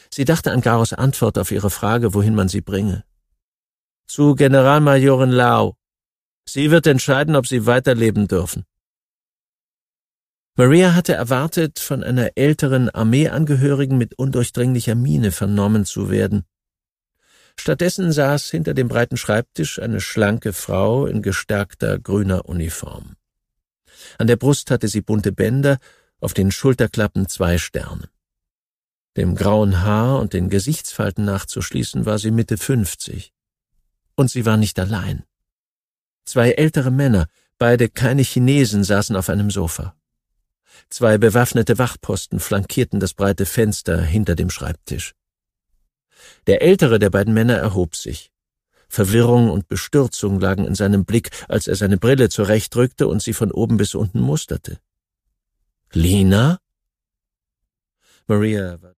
Sie dachte an Garos Antwort auf ihre Frage, wohin man sie bringe. »Zu Generalmajorin Lau. Sie wird entscheiden, ob sie weiterleben dürfen.« Maria hatte erwartet, von einer älteren Armeeangehörigen mit undurchdringlicher Miene vernommen zu werden. Stattdessen saß hinter dem breiten Schreibtisch eine schlanke Frau in gestärkter grüner Uniform. An der Brust hatte sie bunte Bänder, auf den Schulterklappen 2 Sterne. Dem grauen Haar und den Gesichtsfalten nachzuschließen, war sie Mitte 50. Und sie war nicht allein. 2 ältere Männer, beide keine Chinesen, saßen auf einem Sofa. 2 bewaffnete Wachposten flankierten das breite Fenster hinter dem Schreibtisch. Der ältere der beiden Männer erhob sich. Verwirrung und Bestürzung lagen in seinem Blick, als er seine Brille zurechtrückte und sie von oben bis unten musterte. »Lina?« Maria war